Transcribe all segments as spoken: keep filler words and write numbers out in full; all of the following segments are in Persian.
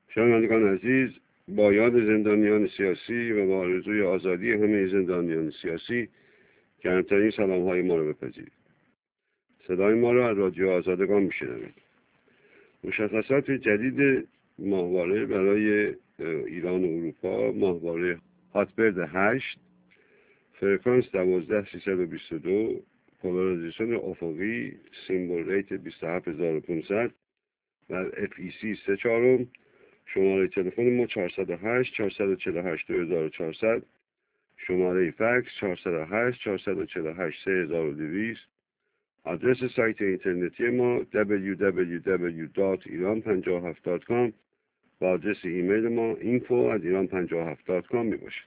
شنوندگان عزیز، با یاد زندانیان سیاسی و با آرزوی آزادی همه زندانیان سیاسی گرمترین سلام های ما را بپذیرید. صدای ما را از رادیو آزادگان میشنوید. مشخصات جدید ماهواره برای ایران و اروپا: ماهواره هاتبرد هشت، فرکانس دوازده سیصد و بیست و دو، پولاریزیشن افقی، سیمبل ریت بیست و هفت هزار و پانصد و اف ای سی سه چهارم. شماره تلفن ما چهارصد و هشت چهارصد و چهل و هشت دو هزار و چهارصد، شماره فکس چهارصد و هشت چهارصد و چهل و هشت سه هزار و دویست. آدرس سایت اینترنتی ما دبلیو دبلیو دبلیو دات ایران پنجاه و هفت دات کام و آدرس ایمیل ما اینفو ات ایران پنجاه و هفت دات کام می باشد.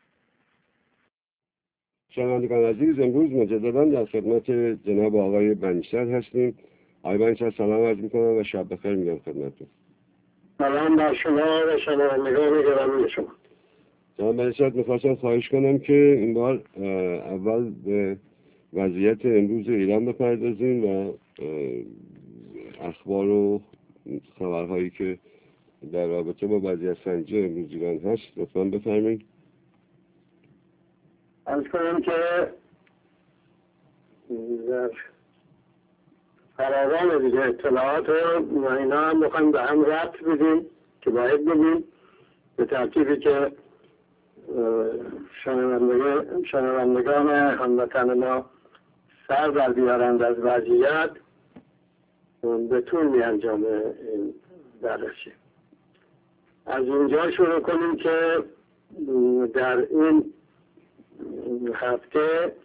شنوندگان عزیز، امروز مجددا در خدمت جناب آقای بنی‌صدر هستیم. آقای بنی‌صدر سلام عرض می‌کنم و شب بخیر میگم خدمتتون. سلام بر شما و شنوندگان گرامی شما. جناب بنی‌صدر، می‌خواستم خواهش کنم که این بار اول به وضعیت امروز ایران بپردازیم و اخبار و خبرهایی که در رابطه با وضعیت سنجی امروز ایران هست لطفاً بفرمایید. عرض کنم که در فراوان دیگه اطلاعات و اینا هم بخوایم به هم ربط بدیم که باید بدیم به ترتیبی که شنوندگان هموطن ما سر در بیارند از وضعیت به طول می انجام این بررسی. از اینجا شروع کنیم که در این هفته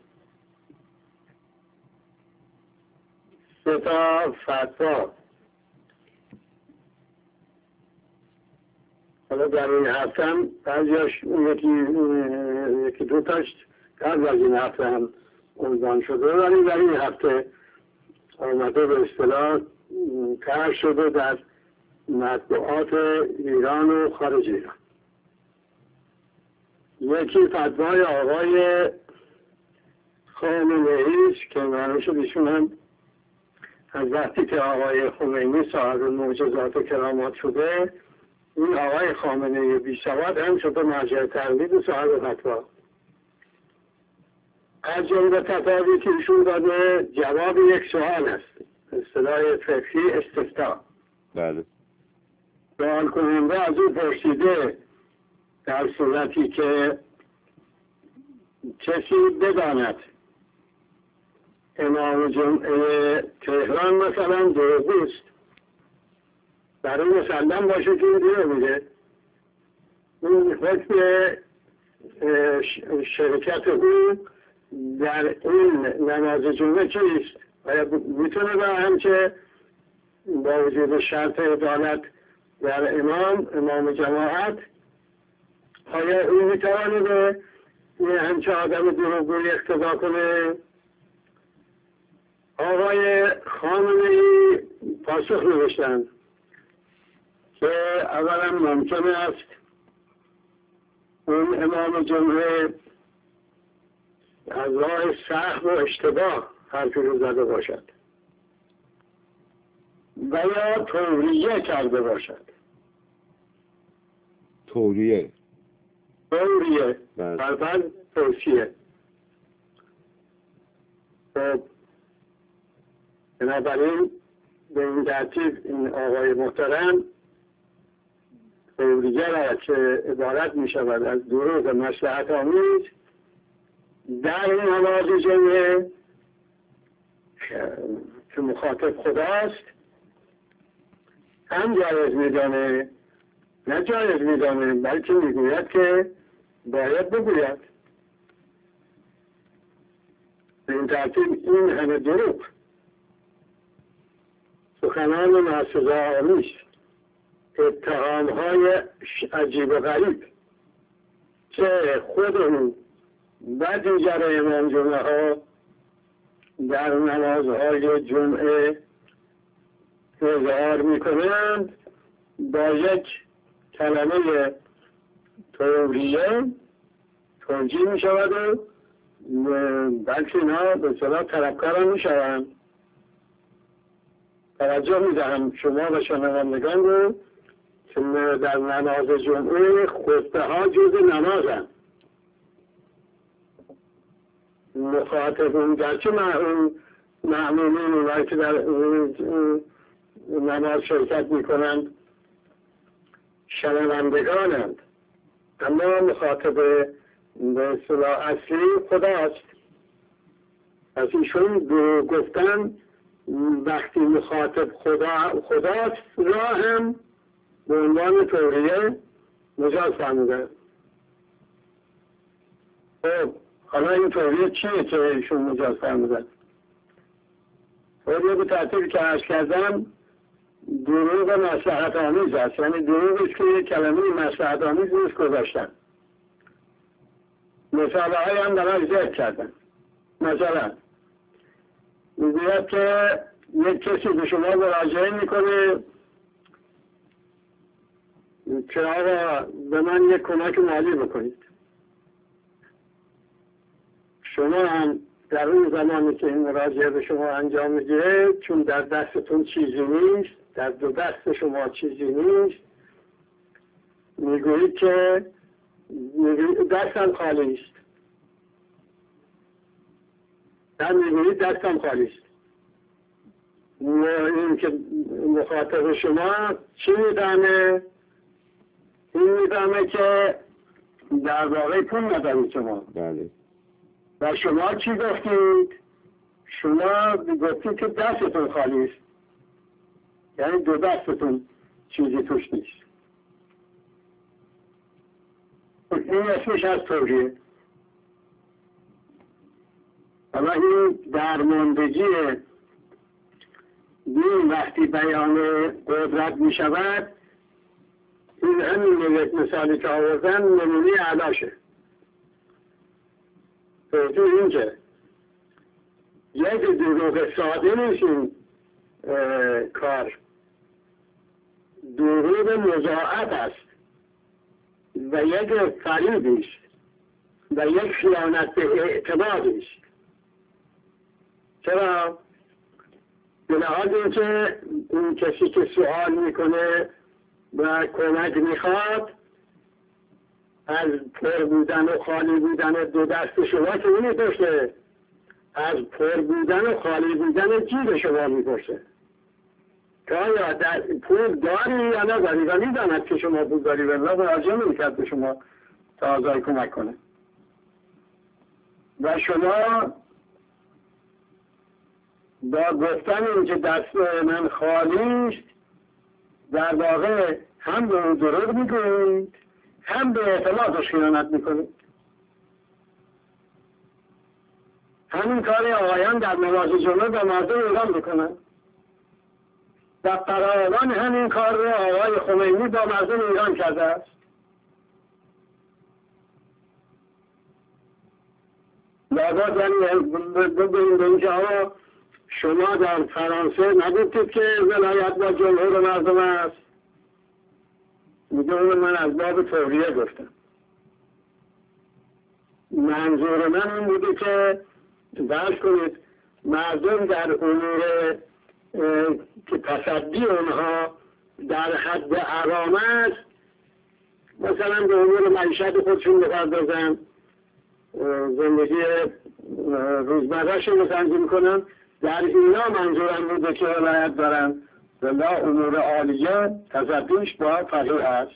سه تا فتوا، حالا در این هفته هم بعضیاش یکی یکی دو تاش قبل از این هفته هم عنوان شده، ولی در این هفته آمده به اصطلاح طرح شده در مطبوعات ایران و خارج ایران. یکی فتوای آقای خامنه‌ای است که معلوم شد ایشون هم از وقتی که آقای خمینی صاحب معجزات و کرامات شده، این آقای خامنه‌ای بی سواد هم شده مرجع تقلید و صاحب فتوا. از جمله فتاوی که ایشون داده جواب یک سوال است، اصطلاح فقهی استفتاء. بله. سوال کننده از او پرسیده در صورتی که کسی بداند امام جمعه تهران مثلا دروغگوست، برای مسلم باشه که این دیره میده، این حکم شرکت او در این نماز جمعه چیست؟ آیا میتونه با هم که با وجود شرط عدالت در امام امام جماعت، آیا او میتونه به یه همچه آدم دروغگوی اقتدا کنه؟ آقای خامنه‌ای پاسخ نوشتند که اولا ممکن است اون امام جمعه از راه سهو و اشتباه حرفی رو زده باشد و یا توریه کرده باشد. توریه توریه برفرض توصیه. خب بنابراین به این ترتیب این آقای محترم توریه را که عبارت می شود از دروغ مصلحت آمیز در نماز جمعه که مخاطب خداست هم جایز میدانه، نه جایز میدانه بلکه میگوید که باید بگوید. به این ترتیب این همه دروغ، سخنان ناسزاآمیز، اتهامهای عجیب و غریب که خود اون و دیگر امام جمعه ها در نمازهای جمعه اظهار می کنند با یک کلمه توریه توجیه می شود و بلکه اینا به صلاح طلبکار هم می شوند. توجه می دهم شما و شنوندگان رو در نماز جمعه خطبه ها جز نمازن. مخاطبون گرچه مأمومین اونایی که در نماز شرکت میکنند شنوندگانند، اما مخاطب به اصطلاح اصلی خداست. از ایشون دو گفتن وقتی مخاطب خدا خداست را هم به عنوان توریه مجاز فرمودن. خب حالا این توریه چیه که ایشون مجاز فرمودن؟ توریه به ترتیبی که عرض کردم دروغ مصلحت آمیز است، یعنی دروغی که یک کلمه مصلحت آمیز روش گذاشتن. مثاله های هم در ذکر کردن. مثلا میگوید که یک کسی به شما مراجعه میکنه که آقا به من یک کمک مالی بکنید. شما هم در اون زمانی که این مراجعه به شما انجام میگیره، چون در دستتون چیزی نیست، در دو دست شما چیزی نیست، میگویید که دستم خالی است. در میگویید دستم خالی است. این که مخاطب شما چی میدانه؟ این میدانه که در واقع پول ندارید شما. بله. و شما چی گفتید؟ شما گفتید که دستتون خالی است. یعنی دو دستتون چیزی توش نیست. این اسمش از توریه. اما این درماندگی دین وقتی بیان قدرت می شود، این همین یک مثالی که آوردن نمونه علاشه. تو اینکه یک دروغ ساده نیست این کار، دروغ مضاعف است و یک فریبی است و یک خیانت به اعتمادی است. چرا؟ به لحاظ اینکه اون کسی که سوال میکنه و کمک میخواد از پر بودن و خالی بودن دو دست شما که نمیپرسه، از پر بودن و خالی بودن جیب شما میپرسه که آیا در پول داری یا نداری و میداند که شما پول داری و مراجعه نمیکرد به شما تا آزای کمک کنه. و شما با گفتن اینکه دست من خالی است در واقع هم به اون دروغ میگویید هم به اعتمادش خیانت میکنید. همین کار آقایان در نماز جمعه به مردم ایران میکنن. در فراوان همین کار رو آقای خمینی با مردم ایران کرده است. لابد یعنی بگوییم به اینکه آقا شما در فرانسه نگفتید که ولایت با جمهور مردم است. میگه من از باب توریه گفتم. منظور من این بوده که درش کنید مردم در امور که تصدی اونها در حد حرام است، مثلا به امور معیشت خودشون بپردازن، زندگی روزمرهشون رو تنظیم کنن، در اینا منظورم بوده که ولایت دارن و لا امور عالیه تصدیش با فقیه است.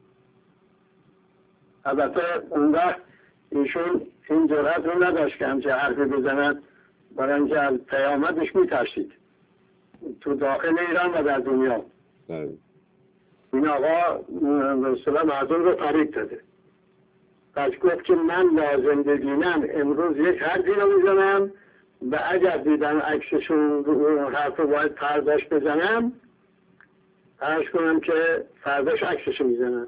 البته اون وقت ایشون این جرأت رو نداشت که همچه حرفی بزنن، برای اینکه از پیامدش میترسید تو داخل ایران و در دنیا. این آقا به اصطلاح مردم رو فریب داده. پس گفت که من لازم ببینم امروز یک حرفی رو میزنم و اگر دیدم عکسشون حرف رو باید فرداش بزنم، عرض کنم که فرداش عکسشو میزنم.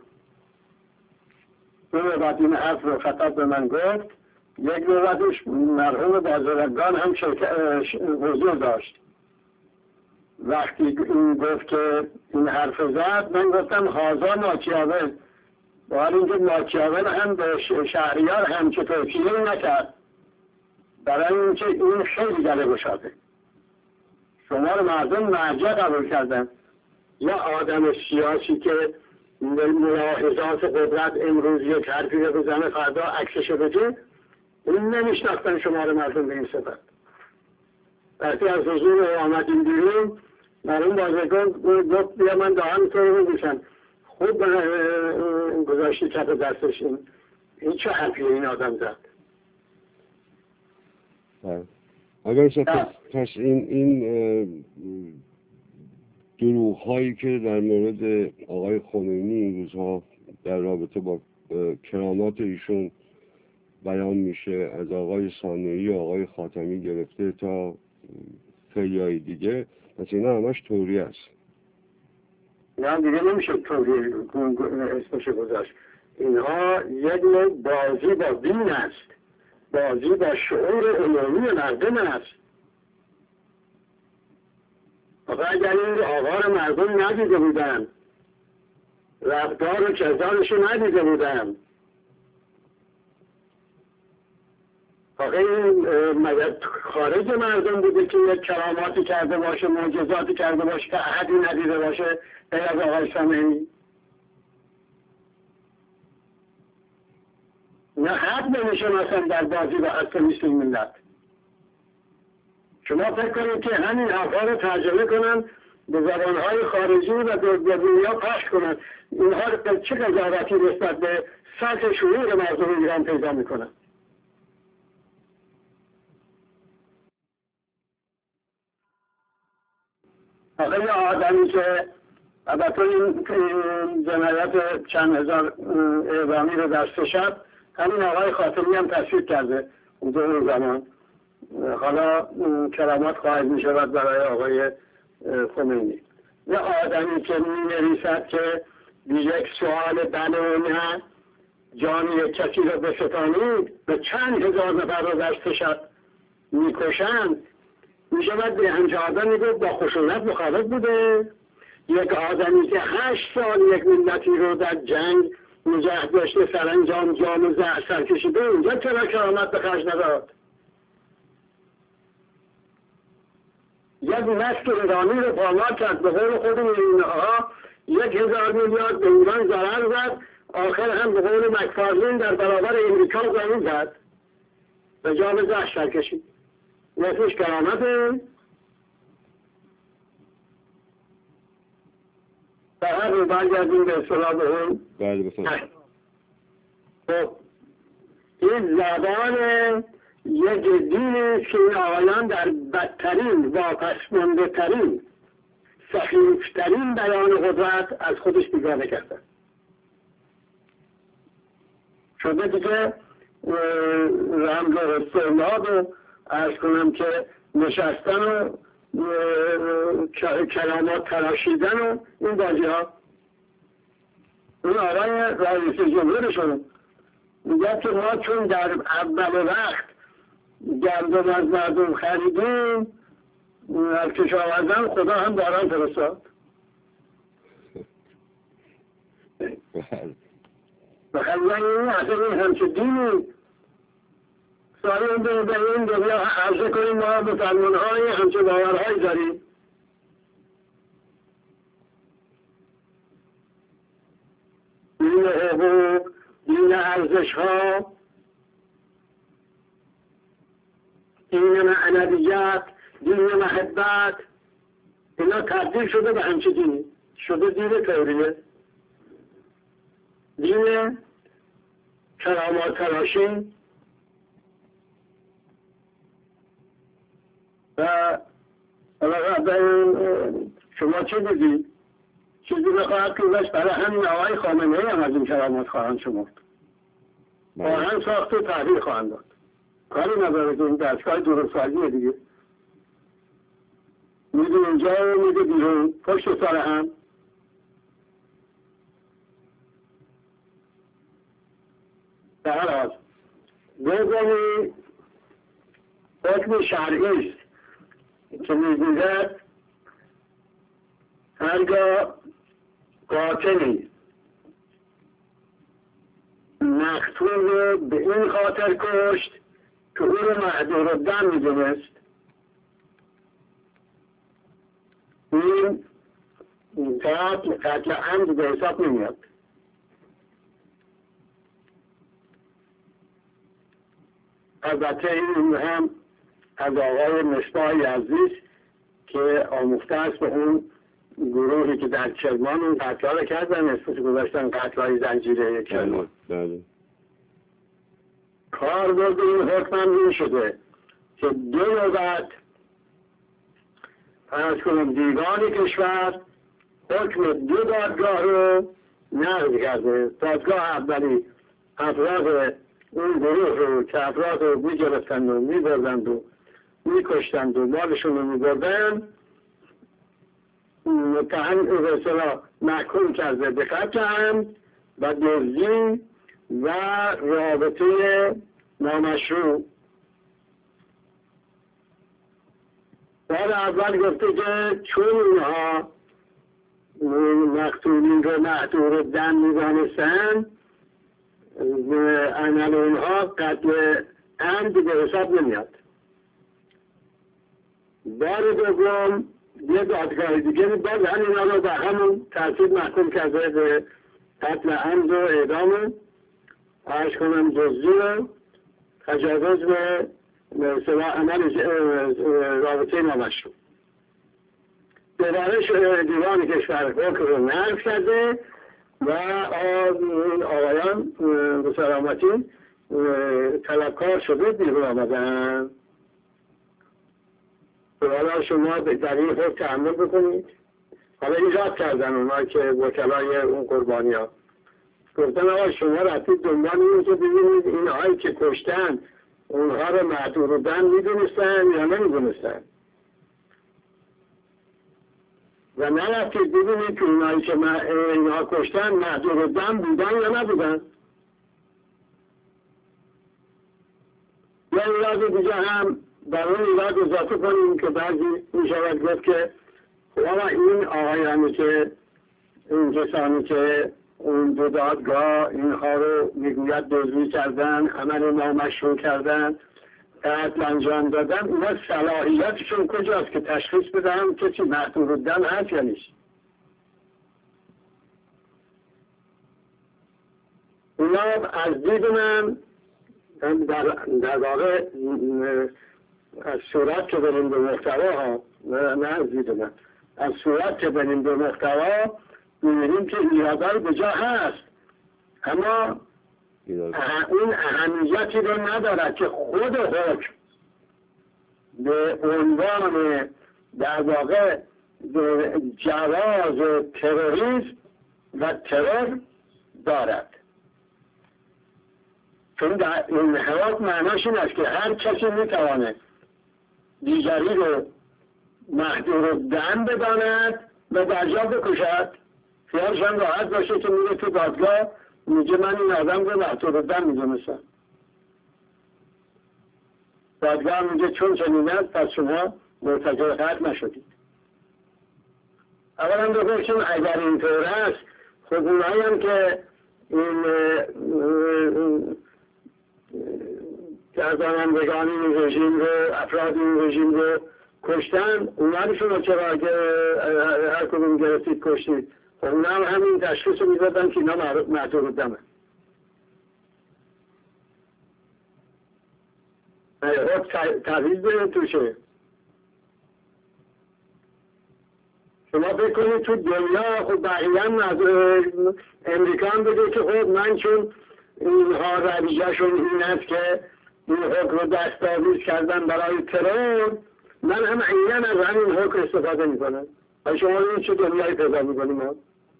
دو بعد این حرف رو خطاب به من گفت. یک نوبتش مرحوم بازرگان هم حضور داشت. وقتی این گفت که این حرف زد، من گفتم هازا ماکیاول. با حال اینکه ماکیاول هم به شهریار هم که توصیه نکرد، برای اینکه این خیلی گله گشاده. شما رو مردم مرجع قبول کردن. یا آدم سیاسی که ملاحظات قدرت امروز یک حرفی رو بزنه فردا عکسش رو بده، این نمیشناختن شمار مردم به این صفت. وقتی از حضور آمدیم بیرون مرحوم بازرگان گفت بیا من دهان تو رو بگوشم، خوب گذاشتی کف دستش. این این چه حرفیه این آدم زد؟ اگر پس, پس این این دروغ هایی که در مورد آقای خمینی این روزها در رابطه با کرامات ایشون بیان میشه، از آقای ثانوی و آقای خاتمی گرفته تا خیلی دیگه، پس اینا همش توریه است. نه دیگه نمیشه توریه اسمش گذاشت. اینها یک نوع بازی با دین است، بازی با شعور عمومی مردم است. آقا اگر این آقا رو مردم ندیده بودن، رفتار و کردارش رو ندیده بودن، آقا این مگر خارج مردم بوده که یک کراماتی کرده باشه، معجزاتی کرده باشه که احدی ندیده باشه غیر از آقای سامعی؟ نه حد نمیشه مثلا در بازی با حق مثل ملت. شما فکر کنید که همین حرفا رو ترجمه کنن به زبانهای خارجی و به دنیا پخش کنن، اینها رو چه قضاوتی نسبت به سطح شعور مردم ایران پیدا میکنن؟ آقا یه آدمی که البته این جنایت چند هزار اعدامی رو دست شب همین آقای خاتمی هم تصویب کرده اون زمان، حالا کرامات خواهد می شود برای آقای خمینی. یه آدمی که می نویسد که یک سوال بله و نه جان یک کسی رو بستانید به چند هزار نفر رو دست شب می کشند، می شود به همچه آدمی گفت با خشونت مخالف بوده؟ یک آدمی که هشت سال یک ملتی رو در جنگ نگه داشته سرانجام جام زهر سر کشیده، اونجا چرا کرامت به خرج نداد؟ یک نسل ایرانی رو پامال کرد، به قول خود اینها یک هزار میلیارد به ایران ضرر زد، آخر هم به قول مکفارلین در برابر امریکا زمین زد، به جام زهر سر کشید. نسلش کرامته؟ در هر رو برگردیم به اصطلاح به اون. بله بفرمایید. خب این زبان یک دینی است که این آقایان در بدترین واپسمانده ترین سخیفترین بیان قدرت از خودش بیگانه کردن. شده دیگه رمز و استعلاب و ارز کنم که نشستن و کلمات تراشیدن و این بازی ها. اون آقای رئیس جمهورشون میگه که ما چون در اول وقت گندم از مردم خریدیم از کشاورزان خدا هم باران فرستاد. بخیلی این اصلا این همچه دینی سالی اون به این دنیا عرضه کنیم ما مسلمان های همچه باورهایی داریم. دین حقوق، دین ارزش ها، دین معنویت، دین محبت، اینا تبدیل شده به همچه دینی، شده دین توریه، دین کرامات تراشی. و شما چه دیدی؟ چیزی بخواهد که بس برای همین آقای خامنه ای هم از این کرامات خواهند شمرد، خواهند ساخت و تحویل خواهند داد. کاری نداره که این دستگاه درستسازیه دیگه، میده اینجا و میده بیرون پشت سر هم. در هر حال دومی حکم شرعی است که میگوید هرگاه قاتلی مقتول رو به این خاطر کشت که او رو معذور الدم میدونست، این قتل قتل عمد به حساب نمیاد. البته این هم از آقای مصباح یزدی که آموخته است به اون گروهی که در کرمان اون قتل‌ها رو کردن، اسمش گذاشتن قتل‌های زنجیره کرمان. بله. کاربرد این حکم هم این شده که دو نوبت از کنم دیوان کشور حکم دو دادگاه رو نقض کرده. دادگاه اولی افراد اون گروه رو که افراد رو می گرفتند و می بردند و می کشتند و مالشون رو می بردند متهم به اصطلاح محکوم کرده به قتل هم و دزدی و رابطه نامشروع. بعد اول گفته که چون اونها مقتولین رو محدور دم می‌دانستند عمل اونها قتل عمد به حساب نمیاد. بار دوم یه دادگاه دیگه باز همینا رو به همون ترتیب محکوم کرده به قتل عمد و اعدام و عرض کنم دزدی و تجاوز به مثلا عمل رابطه نامشروع. دوباره دیوان کشور حکم رو نقض کرده و آقایان به سلامتی طلبکار شده بیرون آمدن. حالا شما در این حکم تحمل بکنید. حالا ایجاد کردن اونا که وکلای اون قربانی ها گفتن آقا شما رفتید دنبال این که ببینید این هایی که کشتن اونها رو معذور دم میدونستن یا نمیدونستن و نرفتید ببینید که اونهایی که اینها کشتن معذور دم بودن یا نبودن. یا ایراد دیگه هم در اون ایراد اضافه کنیم که بعضی میشود گفت که حالا این آقایانی که این کسانی که اون دو دادگاه اینها رو میگوید دزدی کردن، عمل نامشروع کردن، قتل انجام دادن، اونا صلاحیتشون کجاست که تشخیص بدن کسی محدود الدم هست یا نیست؟ اونا از دید من در, در واقع از صورت که بریم به محتوا ها نه از دید من از صورت که بریم به محتوا می‌بینیم که ایرادای به جا هست اما اون اهمیتی رو ندارد که خود حکم به عنوان در واقع جواز تروریسم و ترور دارد. چون در این حکم معناش این است که هر کسی میتواند دیگری رو محدود الدم بداند و در جا بکشد. خیالش هم راحت باشه که میره تو دادگاه میگه من این آدم رو محدود الدم میدونستم. دادگاه میگه چون چنین است پس شما مرتکب قتل نشدید. اولا بگوشیم اگر اینطور است خب اونهایی هم که این گردانندگان این رژیم رو افراد این رژیم رو کشتن اونها رو شما چرا اگه هر کدوم گرفتید کشتید خب اونا هم همین تشخیص رو میدادن که اینا محدود الدمه. خب تحویل بریم توشه. شما فکر کنید تو دنیا خب بقیه هم امریکا هم بگه که خب من چون اینها رویه‌شون این است که این حکم رو دستاویز کردن برای ترور من هم عیناً از همین حکم استفاده میکنم. و شما این چه دنیایی پیدا میکنیم ها؟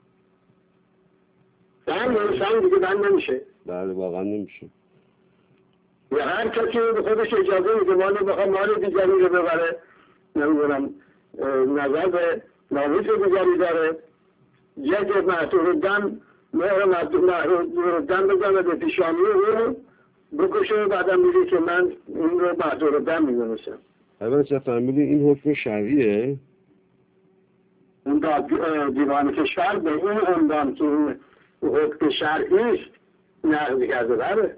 هم نمیشن دیگه بند نمیشه. بله واقعا نمیشه. یا هر کسی به خودش اجازه میده مال بخواه مال دیگری رو ببره نمیدونم نظر به ناموس دیگری داره یک محدود الدم مهر محدود الدم بزنه به پیشانی رو بکشه و بعدم میگه که من این رو محدود الدم میدونستم. اول چه فهمیدی این حکم شرعیه؟ اون دیوان کشور به این عنوان که این حکم شرعی است نقض کرده بره.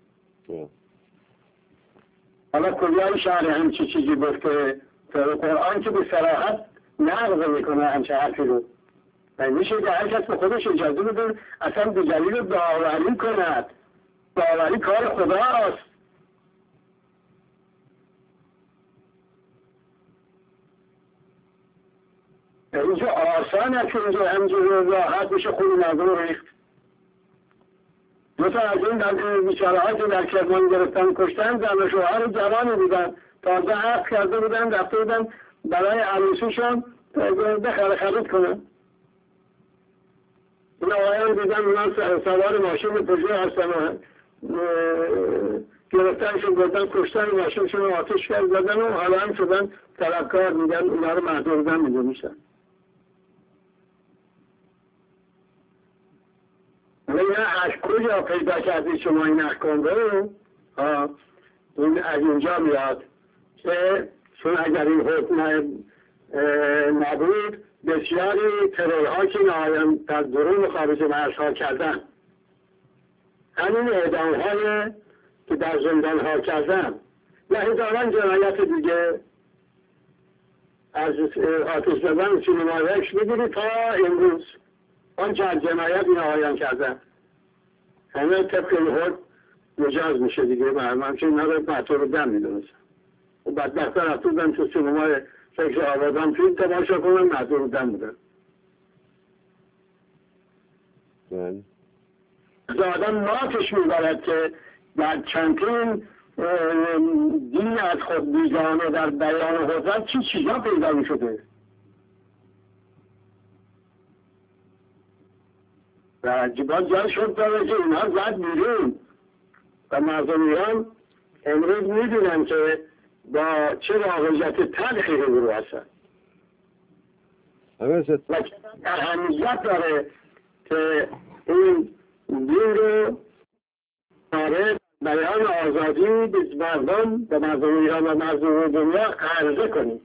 حالا کلیای شهر همچی چیزی گفته قرآن که به صراحت نقض میکنه همچه حرفی رو و میشه که هر کس به خودش اجازه بده اصلا دیگری رو داوری کند. داوری کار خداست. اینجا آسانه که اینجا همجور راحت میشه خون مردم رو ریخت. دو تا از این بیچاره ها که در کرمان گرفتن کشتن زن و شوهر جوانی بودن، تازه عقد کرده بودن، رفته بودن برای عروسیشون بخره خرید کنن. این آقایان دیدن اونا سوار ماشین پژو هستن و گرفتنشون بردن کشتن ماشینشون رو آتش کرد زدن و حالا هم شدن طلبکار، میگن اونا رو محدودن میده میشن. این از کجا پیدا کردید شما این احکام رو؟ این از اینجا میاد که چون اگر این حکم نبود بسیاری ترورها که نهایان در درون خارج مرزها کردن، همین اعدام های که در زندان ها کردن و هزاران جنایت دیگه از آتش زدن سینما رکش بگیری تا امروز آنچه از جنایت نهایان کردن همه طبق این حکم مجاز میشه دیگه. من چه اینا رو معطور دم میدونستم و بدبختر رفتودن تو سینما فکر آبادان فیلم تماشا کنن معطور دم بودن. آدم ناتش میبرد که در چندین دین از خود بیگانه در بیان حضرت چی چیزا پیدا میشده و جبال جای شد داره که اینها زد بیرون و مردم ایران امروز میدونن که با چه واقعیت تلخی رو هستن و اهمیت داره که این دین رو داره بیان آزادی به مردم و مردم ایران و مردم دنیا عرضه کنیم.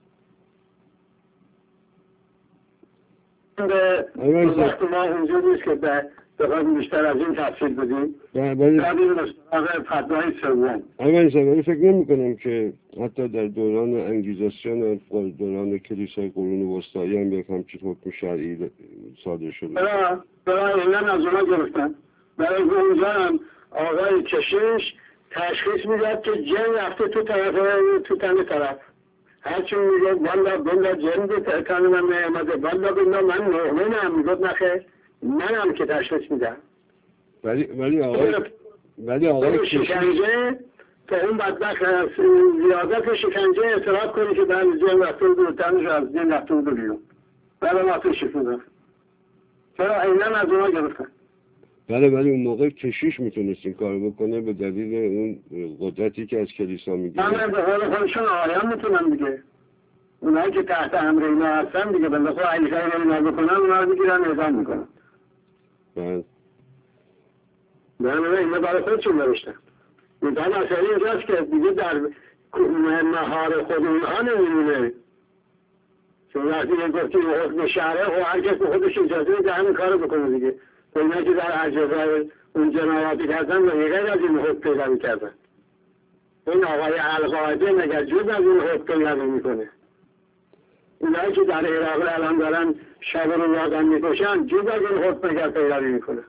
وقت ما اونجا نیست که بخواهیم بیشتر از این تفصیل بدیم. ولی فتوای سوم ولی فکر نمی کنم که حتی در دوران انگیزاسیون و دوران کلیسای قرون وسطایی هم یک همچین حکم شرعی صادر شده. برای برای اینا از اونا گرفتن. برای اونجا هم آقای کشیش تشخیص میداد که جن رفته تو طرف تو تن طرف هرچون میگه والا بلا جن به تن من نیامده والا بلا من مؤمنم میگفت نخیر منم که تشخیص میدم. ولی ولی آقای ولی آقای شکنجه تا اون بدبخت زیادت شکنجه اعتراف کنی که در جن رفته بود تنش از جن رفته بود بیرون برای ما تو شکوندن. چرا اینا از اونا گرفتن؟ بله ولی اون موقع کشیش میتونست این کار بکنه به دلیل اون قدرتی که از کلیسا میگیره. همه به حال خودشون آیان میتونن دیگه. اونایی که تحت امر اینا هستن دیگه بنده خود اگه کاری اینا بکنن اونا رو میگیرن اعدام میکنن. بله. بله اینا برای خودشون نوشتن. میدان اصلی اینجاست که دیگه در مهار خود اونها نمیمونه. چون وقتی یه گفتی حکم شهره و هر کس به خودش اجازه میده همین کارو بکنه دیگه. اینا که در اجزای اون جنایاتی کردن و یه غیر از این حکم پیروی کردن. این آقای القاعده مگر جز از این حکم پیروی میکنه. اینایی که در عراق الان دارن شب رو یادن میکشن جز از این حکم مگر پیروی میکنه.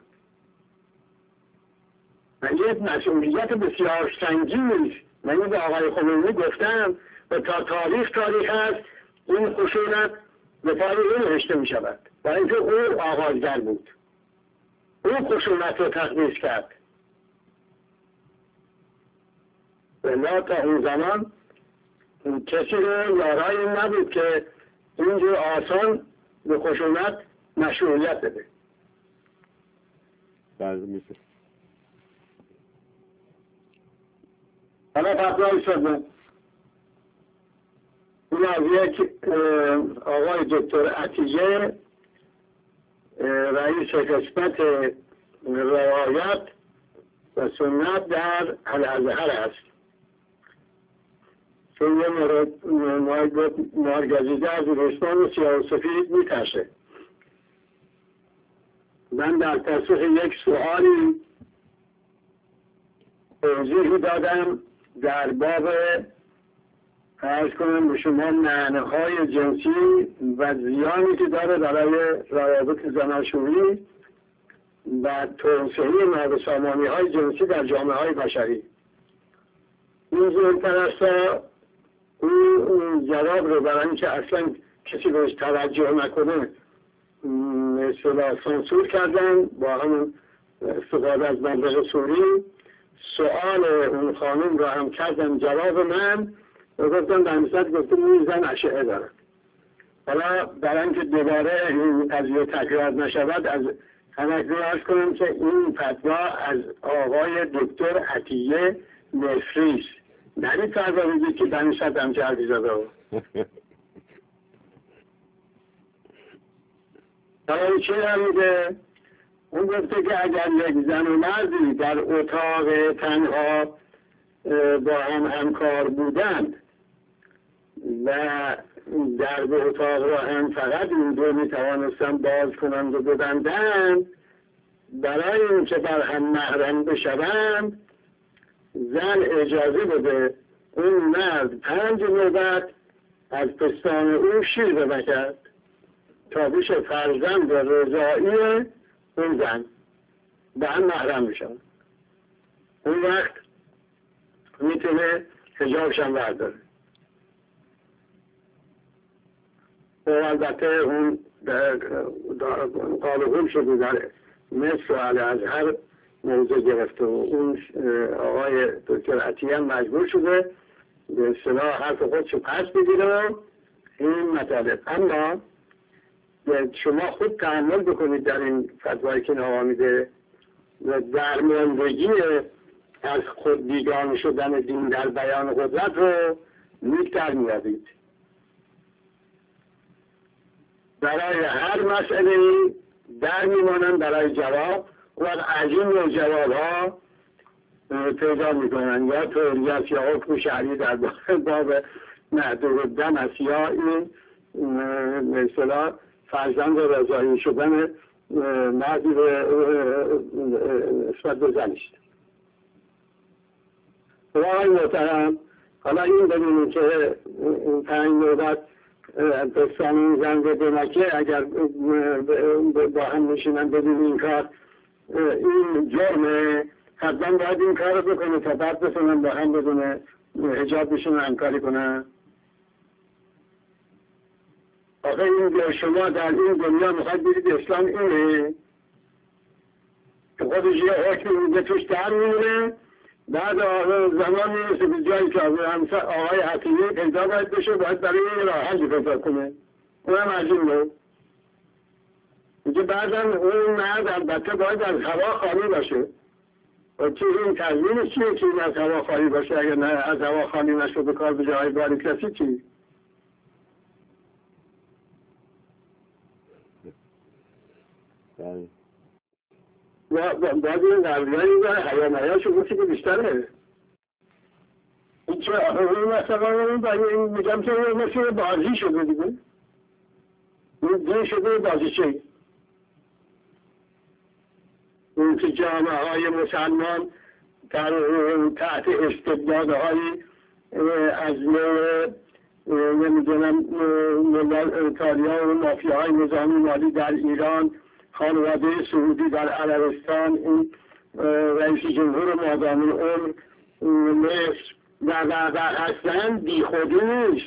من یه مسئولیت بسیار سنگینی است. من به آقای خمینی گفتم و تا تاریخ تاریخ هست این خشونت به پای او نوشته می شود. برای اینکه او آغازگر بود. او خشونت رو تقدیس کرد. بلا تا اون زمان کسی رو یارای نبود که اینجور آسان به خشونت مشروعیت بده. بله میشه. حالا فتوای شده این از یک آقای دکتر عتیجه رئیس قسمت روایت و سنت در الازهر است. چون یه مورد مارگزیده از رسمان و سیاه و سفید میترسه. من در تصویح یک سوالی توضیح دادم در باب عرض کنم به شما معنی‌های جنسی و زیانی که داره برای روابط زناشویی و توسعه نابسامانی‌های جنسی در جامعه‌های بشری. این زورپرستا اون جواب رو برای اینکه اصلا کسی بهش توجه نکنه مثلا سانسور کردن با همون استفاده از مبلغ سوری. سوال اون خانم را هم کردم جواب من و گفتم در مثل گفتم این زن اشعه دارد. حالا برای اینکه دوباره این قضیه تکرار نشود از همکنون عرض کنم که این فتوا از آقای دکتر عطیه نفریس، نرید فردا بگید که بنی صد هم جردی زده ها. حالا چه نمیده؟ اون گفته که اگر یک زن و مردی در اتاق تنها با هم همکار بودند و در به اتاق را هم فقط این دو می توانستن باز کنند و ببندند، برای اینکه بر هم محرم بشوند زن اجازه بده اون مرد پنج نوبت از پستان او شیر ببکد تا بشه فرزند رضایی اون زن به هم محرم بشوند. اون وقت میتونه حجابش هم برداره. و البته اون قالقون شده در مصر و الازهر موضع گرفته و اون آقای دکتر عطیه مجبور شده به اصطلاح حرف خودشو پس بگیره و این مطالب. اما شما خود تحمل بکنید در این فتوایی که نوا میده و درماندگی از خود بیگانه شدن دین در بیان قدرت رو نیکتر میابید. برای هر مسئله در میمانن برای جواب و از این نوع جواب ها پیدا میکنن یا توریت یا حکم شرعی در باب محدود الدم است یا این مثلا فرزند رضایی شدن مردی به نسبت به زنیست. آقای محترم، حالا این ببینیم که این پنج نوبت پستان این زن رو به مکه اگر با هم نشینن ببینیم این کار این جرمه، حتما باید این کار رو بکنه تا بعد بتونن با هم بدونه حجاب بشون همکاری کنن. آخه این شما در این دنیا میخواید برید اسلام اینه که خودش یه حکم میده توش در میمونه، بعد زمان میرسه به جایی که آقای عطیه پیدا باید بشه، باید برای این راه حل پیدا کنه. اونم از این بود میگه بعدم اون مرد البته باید از هوا خالی باشه. و چیز این تضمینش چیه که این از هوا خالی باشه؟ اگر نه از هوا خالی نشد به کار به جای باری کسی چی؟ و باید این قبلیانی و حیامهیاش رو گفتی که بیشتره. این چه اون مثلا این میگم که مثل بازی شده دیگه. این دین شده بازی چه؟ اون که جامعه های مسلمان در تحت استبدادهای از نوع نمیدونم ایتالیا و مافیاهای نظامی مالی در ایران، خانواده سعودی در عربستان، این رئیس جمهور مادام العمر مصر و و و اصلا بی خودی نیست.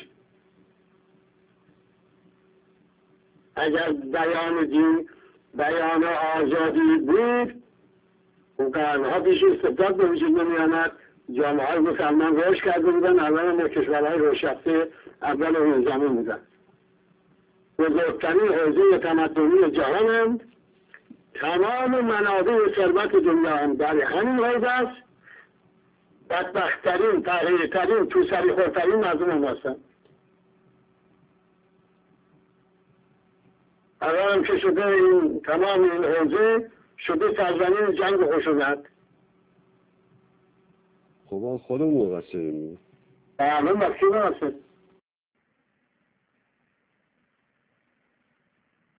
اگر بیان دین بیان آزادی بود و قرنها پیش استبداد به وجود نمی‌آمد، جامعه های مسلمان رشد کرده بودن، اول ما کشورهای روشفته اول اون زمین بودن. بزرگترین حوزه تمدنی جهانند، تمام منابع ثروت دنیا هم برای همین حوزه است. بدبختترین، تغییرترین، توسری خورترین مردم هم هستند. اول هم که شده این تمام این حوزه شده سرزمین جنگ و خشونت. خب خودمون مقصریم. الان مسئول هستیم.